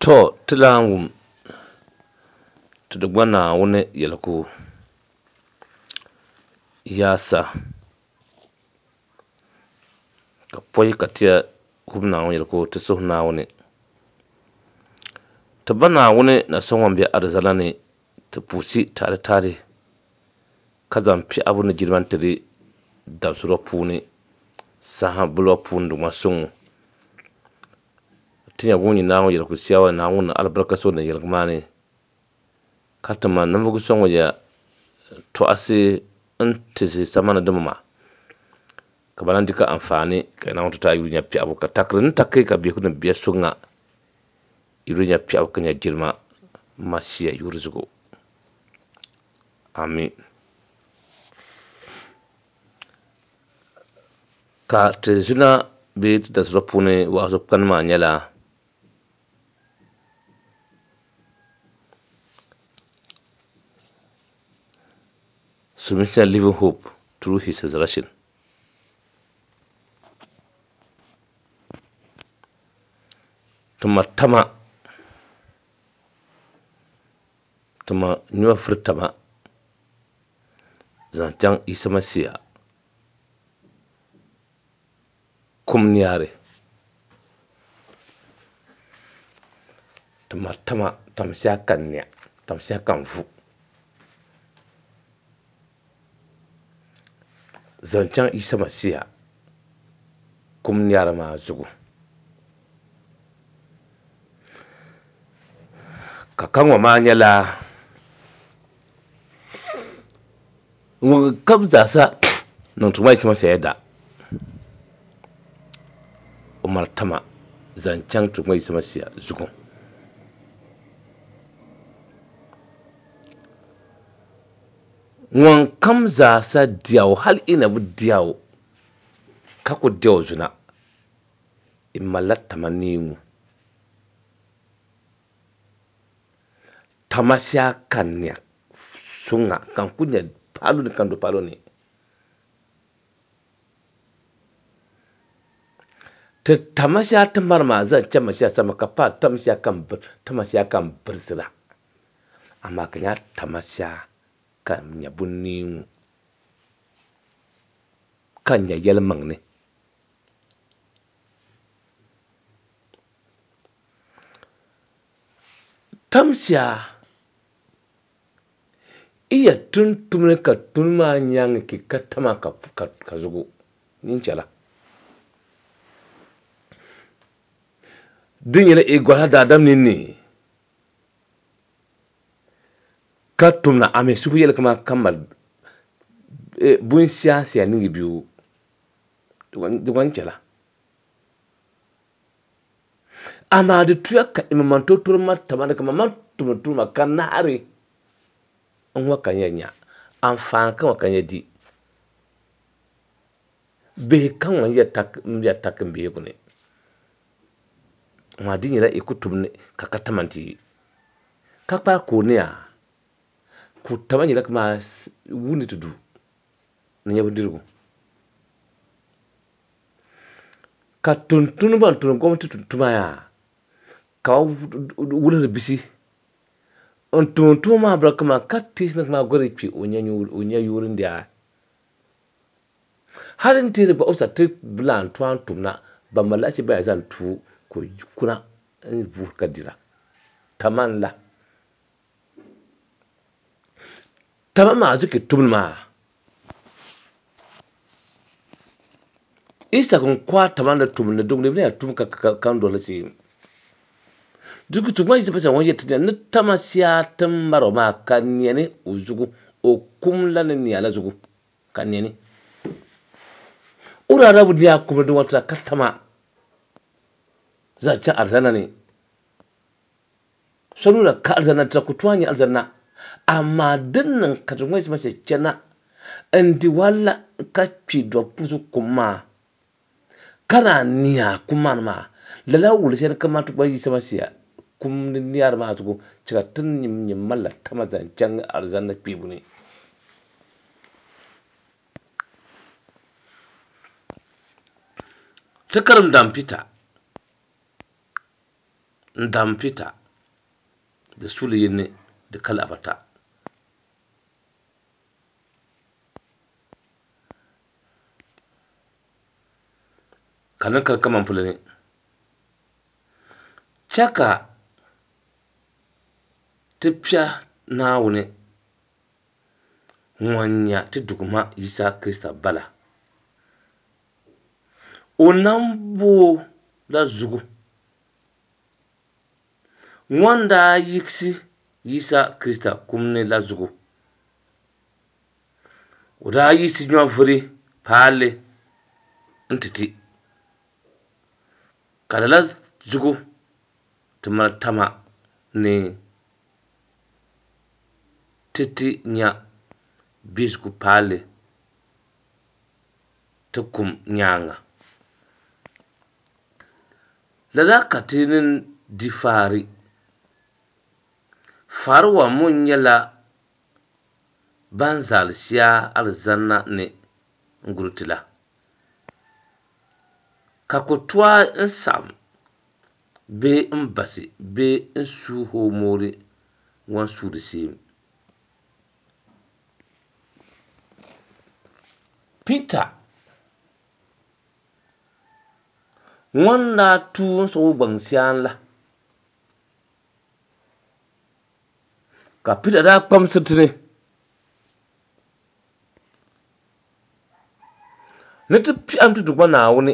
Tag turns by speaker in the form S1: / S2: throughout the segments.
S1: To tilangum to gwana wani yalko yasa ka poi ka tia hubna wani yalko to suhna wani to bana wani na sonwan bi arzalani to pusi tare kazan fi abu na jirman tare da suro puni saha bulo pun duma sun tinya wuni na wani yalko siyawa na wani albarka so na yalgmani katama nan bugu son waje to ase in tisi samana dumma ka banan dika amfani ka na wata ta yurinya fi abu ka takrin takai ka biya kudin biya sunga yurinya fi abu kan ya girma masiya yurzugo amin ka tizuna bi da zurfune wa zubkan ma nyala submission living hope through his resurrection. Tuma nyuwa furtama zancen isa masiya kum niyare tuma tamsiya kan niya tamsiya kan fu zancen isa masiya kum niyare ma zugu ka kanwa ma nyala wani kabza sa nan tuma isa masiya da umar tama zancen tuma isa masiya zugu wan kam zasa diyaw hal ina bu diyaw kako diyaw zuna imala tamaningu tamasya kanya sunga kan kunya palu ni kan do palu ni te tamasya tamar ma zan ce masya sama ka pa tamasya kan birsira amma kanya tamasya kan nya bunningu kan nya yelmang ne tamsya iya tuntumne ka tunma nyang ki katama ka zugu ninchala dinyere igwala da adam ni ka tumna ame suku yel kama kamal bun siyasa ni biyu duwan chala amma da tuya ka imamanto turma tamana kama man turma kan nare an wakan yanya an fan kan wakan yadi be kan wan ya takin be bune ma dinyera ikutumne ka katamanti ka pa ko ne a ku tamanyi da kuma wuni tudu ne yabu dirgo ka tuntun ban tun gwamnati tuntuma ya ka wular bisi on tuntun ma bra kuma ka tis na kuma gore pi onya yurin dia harin tire ba usa te blan tuan tumna ba malashi ba zan tu ko kuna in bu kadira tamanla tamama zuke tumma isa kun kwa tamanda tumna dungle ne tum ka kan dole si duku tuma isa pasa wanje tanya ne tamasya tambaro ma kan ne uzugu o kumla ne ala zugu kan ne ura rabu dia kuma dun wata katama za ta arzana ne sanu da ka arzana ta kutwani arzana amma dinnan ka tuma isa masa cana andi wala ka pi do pusu kuma kana niya kuma ma lala wul sai kama to bai isa masa kum niyar ma zugo cika tun yin malla ta mazancan arzana pibu ne ta karam dan fita ndam Peter da sulu yinne da kala bata kanan karkaman fulani chaka tipya naawuni ŋwanya ti duguma Isa Krista bala o nan bo la zugu ŋwanda yigisi Isa Krista kumni la zugu o daa yisi nyɔvuri paali ntiti kala la zugu ti mali tama ni titi nya bisgu paali ti kum nyaanga lala katinin di faari wa mun nyɛla ban zaali shia alizanna ni ngurutila ka kutua n-saɣim bee n-basi bee n-suu hoomori ŋwan suudi sheem Peter ŋwan daa tuu n-soɣi o gbaŋsiaan la ka Peter daa kpamsiri ti ni ti piɛɣim ti dugba Naawuni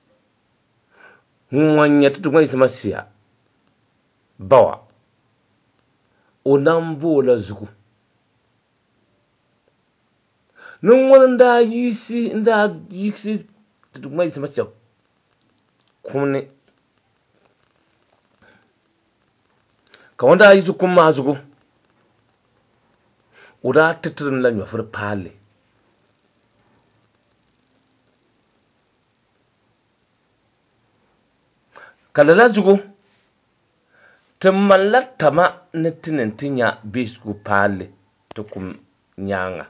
S1: ŋun nyɛ ti dugba Isa Masiya bawa o nan bo la zugu ni ŋuni daa yigisi ti dugba Isa Masiya kumni ka ŋun daa yisi kum maa zugu o daa titirim la nyɔvuri paali ka lala zugu ti malila tama ni ti ni ti nya bisgu paali ti kum nyaanga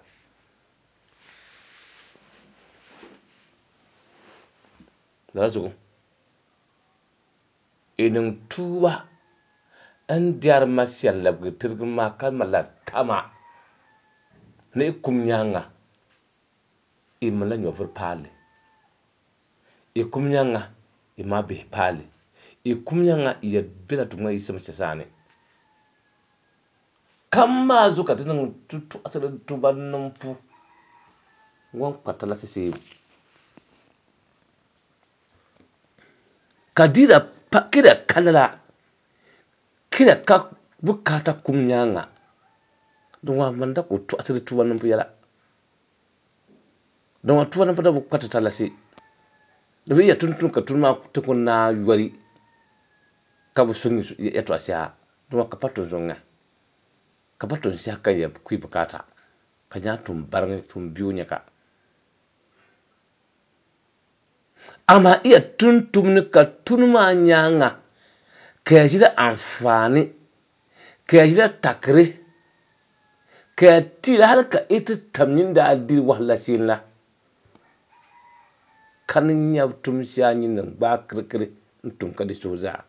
S1: lala zugu yi niŋ tuuba n-dɛri Masiya labigi tirigi maa ka malila tama ni yi kum nyaanga yi malila nyɔvuri paali yi kum nyaanga yi ma bihi paali yi kum nyaanga yi yɛn bela dugma Isa Masiya sani kam maa zuɣu ka ti niŋ ti tɔɣisiri tuba niŋ pu ŋwan kparita la siseemu ka kida ka lala kida ka bukaata kum nyaanga di ŋwan manda ka o tɔɣisiri tuba niŋ pu yɛla di ŋwan tuba niŋ pu da bi kpariti talasi di bi ya tuntun ka tuni maa ti ku naai yɔri ka bi so yɛltɔɣa shɛli di ŋwan ka pa tun zuŋa ka pa tun shɛli ka ya kpi bukaata ka nyaa tun bariŋ tun biu nyɛ ka ama iya tuntumni ka tuni maa nyaanga ka ya ʒila anfaani ka ya ʒila takiri ka ya tiila hali ka iti tam nyin daa diri wahala shee la ka ni nya tum shɛli nyin din gbaai kirikiri n-tum ka di suhu zaa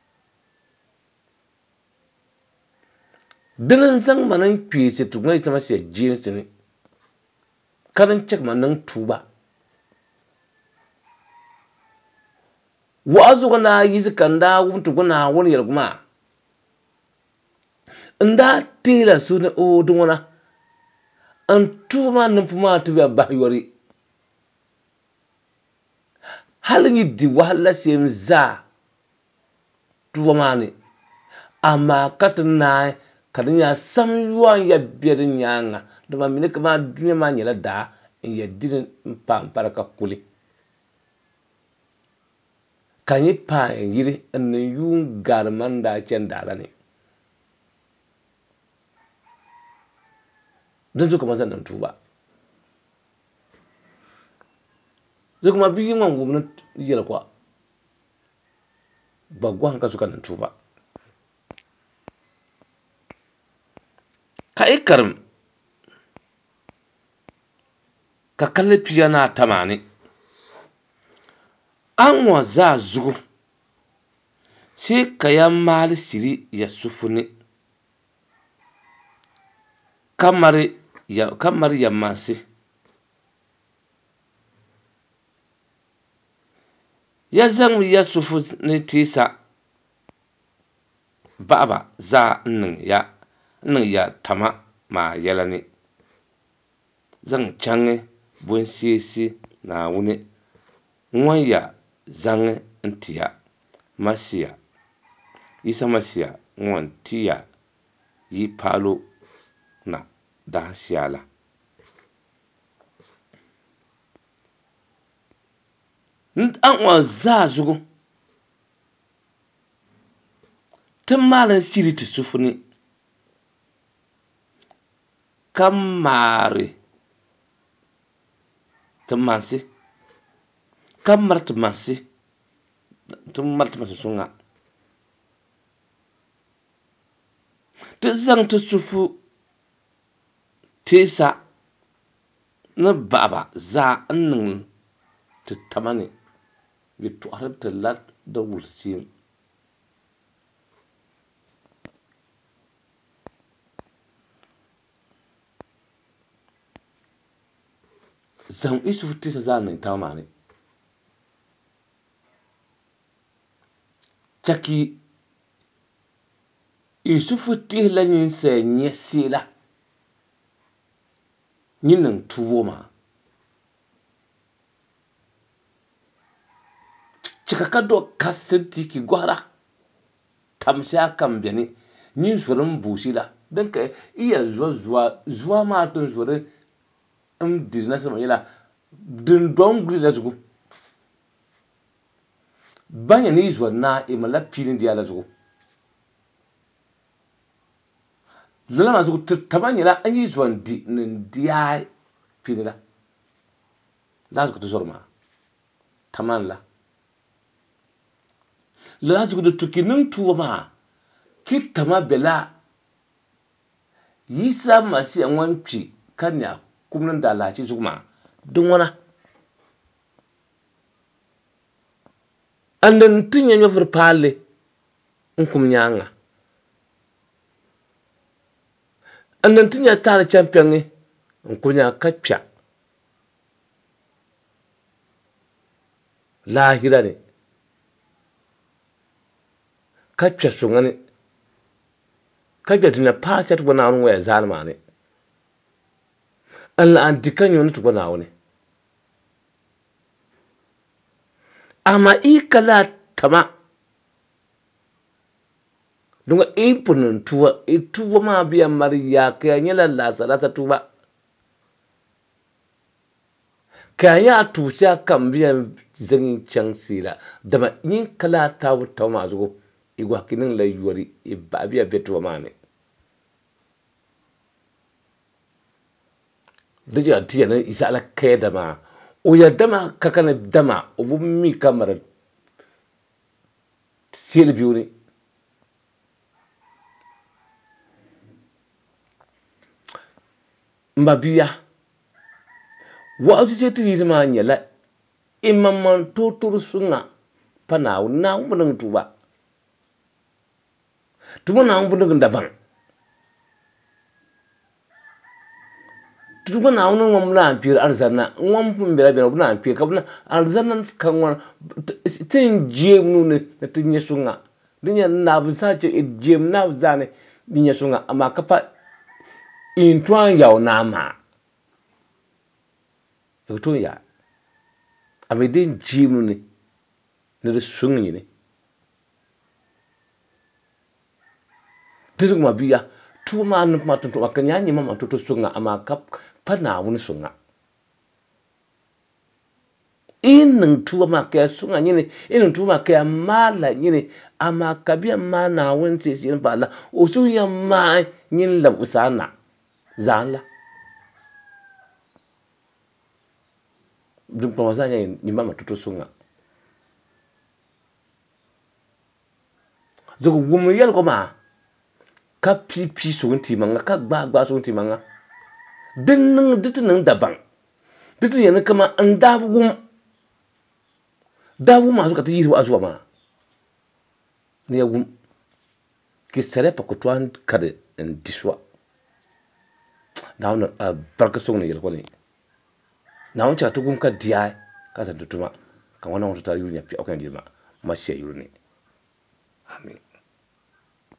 S1: dini n-zaŋ ma ni kpeesi ti dugma Isa Masiya jeensi ni ka ni chɛ ma niŋ tuuba waɣu zuɣu naa yisi ka n daa wum ti gba Naawuni yɛligu maa n daa teela so ni o di ŋuna n tuuba maa niŋ pu maa ti ya bahi yɔri hali yi di wahala shɛm zaa tuuba maa ni amaa ka ti naai ka di nya sam yuwa n ya be di nyaanga dama mi ni kamaa dunia maa nyɛla daa n ya dini m-pampara ka kuli ka nyɛ paai yiri n niŋ yuun gaarima n daa chani daa la ni din zuɣu ka ma zaŋ niŋ tuuba zuɣu ma bia ŋman wum ni yɛligu gba gɔhim ka zu ka niŋ tuuba ka yi karim ka kalli pia ni ata maa ni a ŋɔ zaa zugu sai ka ya maali siri ya sufuni kamari ya mansi ya zaŋ ya sufuni tiisa ba'aba zaa n niŋ ya tama maa yɛla ni zaŋ chaŋ bunseesi Naawuni ŋun ya zaŋ n-tiya Masiya Isa Masiya ŋun tiya yi paalo na daansia la. An ŋun zaa zugu ti maali siri ti sufuni ka maari ti mansi ka mari ti mansi suŋa ti zaŋ ti sufu teesa ni ba'aba zaa n niŋ ti tama ni yɛltɔɣa ti la di wulisiim. Zaŋ yi sufu teesa zaa niŋ tama maa ni chaki yi sufu teesa la ninsala nyɛ seela nyi niŋ tuubo maa chika ka do kasintiki gɔhira tamsia kam beni nyin zɔri m-buusi la din ka iya zua maa tin zɔri n-diri nasarima nyɛla din do n-guli la zugu ban yɛn ni yi zɔri naa yi malila piili n-diya la zugu lala maa zugu ti tama nyɛla n yi zɔri n-di n-diya piili la lala zugu ti zɔri maa tama n-la lala zugu di tuki niŋ tuubo maa ki tama bela Yisa Masiya ŋun kpi ka nya kum ni daa lahichi zugu maa di ŋɔna andin ti nya nyɔvuri paalli n kum nyaaŋa andin ti nya taali champɛŋŋi n kuli nya ka kpɛ laahira ni ka kpɛ suŋa ni ka kpɛ dunia paali shɛli ti gba Naawuni waya zaani maa ni n laɣim di ka nyo ni ti gba Naawuni ama yi ka laa tama dunga yi pun niŋ tuuba maa bi yɛn mali yaa ka ya nyɛla laasa tuuba ka ya nya tuusia kam bi yɛn zaŋ yi chaŋ seela dama yin ka laa taabu tama maa zugu yi gɔhi ka yi niŋ la yɔri yi bahi biya be tuuba maa ni di ya ti ya ni zaɣila kaya dama o ya dama ka kan dama o bi mi ka mari seeli biu ni mba bia wɔɣisi shɛli ti yili maa nyɛla yi maŋmaŋ tooi suŋa pa Naawuni bi niŋ tuuba Naawuni bi niŋ dabam tuuba Naawuni ŋun naan kpeeri alizanna ŋun pun bela beni o bi naan kpeeri ka alizanna ka ŋɔna ti n jeemi ni ti nya suŋa di nya naabu zaa jeemi naabu zaa ni di nya suŋa amaa ka pa yin tɔn yaɣu naa maa yi bi toon ya ami din jeemi ni di suŋ nyini di zuɣu ma bia tuuba maa ni maa tum ka nyaa nyɛ maŋmaŋ tooi suŋa amaa ka pa Naawuni suŋa yi niŋ tuuba maa ka ya suŋa nyini yi niŋ tuuba maa ka ya maala nyini amaa ka bi yɛn maai Naawuni teesi yɛli paɣala o su yɛn maai nyin labi o saan na zaan la din kpaŋma zaa nyɛ nyin maŋmaŋ tooi suŋa zuɣu wum yɛligu maa ka pii suŋ ti maŋa ka gbaai suŋ ti maŋa di ti niŋ dabam di ti yɛn ni kama n daa wum maa zuɣu ka ti yihiri waɣa zuwa maa ne ya wum ki sere pa ko twan kade en diswa nawna barka song ne yel ko ni nawon cha to gum ka dia ka sa tutuma kan wannan wata ta yuri ne fi akan jima ma she yuri ne amin